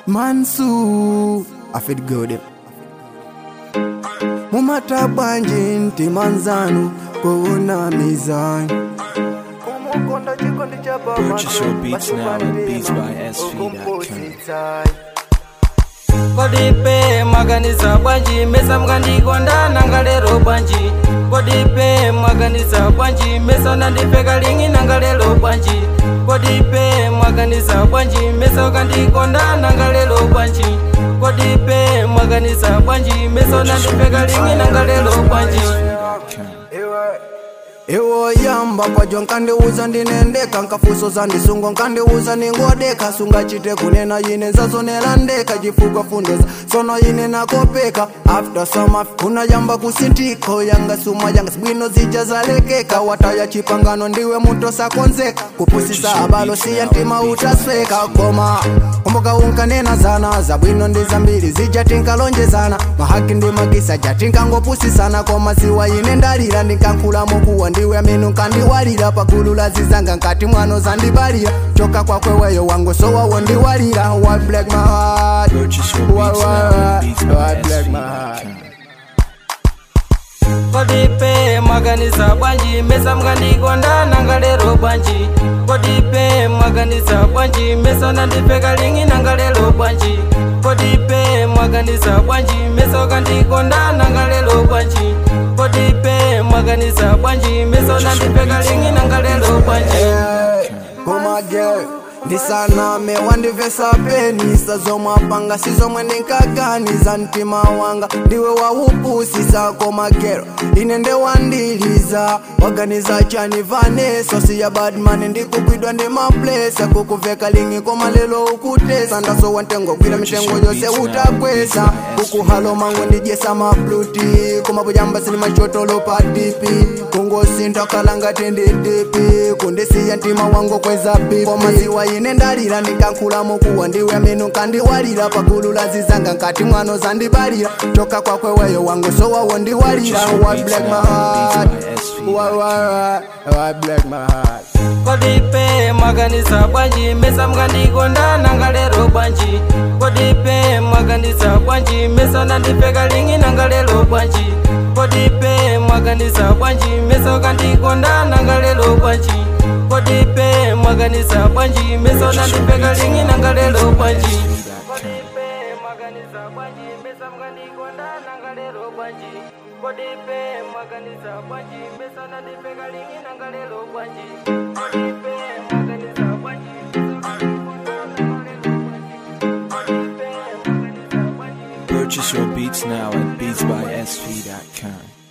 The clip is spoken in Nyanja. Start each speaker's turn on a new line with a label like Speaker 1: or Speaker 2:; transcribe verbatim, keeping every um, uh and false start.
Speaker 1: Mansu, I feel good. Mumata banji nti manzanu kuuna mizani.
Speaker 2: Purchase your beats now at beats by s v dot com.
Speaker 3: Kodipe maganisa banji mesa mgandi konda nangalero banji. Kodipe maganisa banji mesa nandi pegalingi nangalero banji. Kodipe maganisa banji mesa mgandi konda nangalero banji. Kodipe maganisa banji mesa nandi pegalingi nangalero banji.
Speaker 1: Ewo yamba kwa jonkande uza ndinendeka nkafuso zandi sungo nkande uza ningodeka sunga chite kunena yine zazo nelandeka jifugwa fundoza sono yine nakopeka after summer kuna yamba kusintiko yanga suma yanga sibwino zija zalekeka wataya chipangano ndiwe muto sakonzeka kupusisa abalo siya ntima utasweka koma kumbuka unkanena zana zabwino ndiza mbili zija tinkalonje zana mahaki ndi magisa jatinka ngopusisana koma ziwa yine ndalira ndikankula mokuwa ndiwe aminu kandiwalira pakulula zizanga nkati mwano zandibalira choka kwa kweweyo wangu so wawo ndiwalira what black my heart what, what, what black my heart.
Speaker 3: Kodipe maganisa banji mesa mgandi konda nangalero banji. Kodipe maganisa banji mesa nandi pegalingi nangalero banji. Kodipe maganisa banji mesa gandi konda nangalero banji. Kodipe maganisa banji mesa nandi pegalingi nangalero banji.
Speaker 1: Koma girl ndisana me wandivesa peni sazoma panga sizomwe ndinkaganiza ntima wanga ndiwe waupusisa koma gero inende wandiliza waganiza chani vaneso siya badman ndikugwidwa ndi maplesa kukuveka lingi koma lelo ukutesa ndaso wantengo gwira mitengo yose utakwesa kukuhalo mangu ndijesa mapluti koma bujamba sini machotolo patipi kungosinta kalanga tendetepi kundisiya ntima wangu kweza pipi koma ziwa ine ndalira ndikankula mokuwa ndiwe aminu kandiwalira pakulula zizanga nkati mwano zandibalira toka kwa kweweyo wangu so wawo ndiwalira what black my heart what, what, what black my heart.
Speaker 3: Kodipe maganisa banji mesa mgandi konda nangalero banji. Kodipe maganisa banji mesa nandi pegalingi nangalero banji. Kodipe maganisa banji mesa gandi konda nangalero banji. Kodipe maganisa banji mesa nandi pegalingi nangalero banji. Kodipe maganisa banji mesa mgandi konda nangalero banji. Kodipe maganisa banji mesa nandi pegalingi nangalero banji. Kodipe maganisa banji
Speaker 2: Purchase your beats now at beats by s v dot com.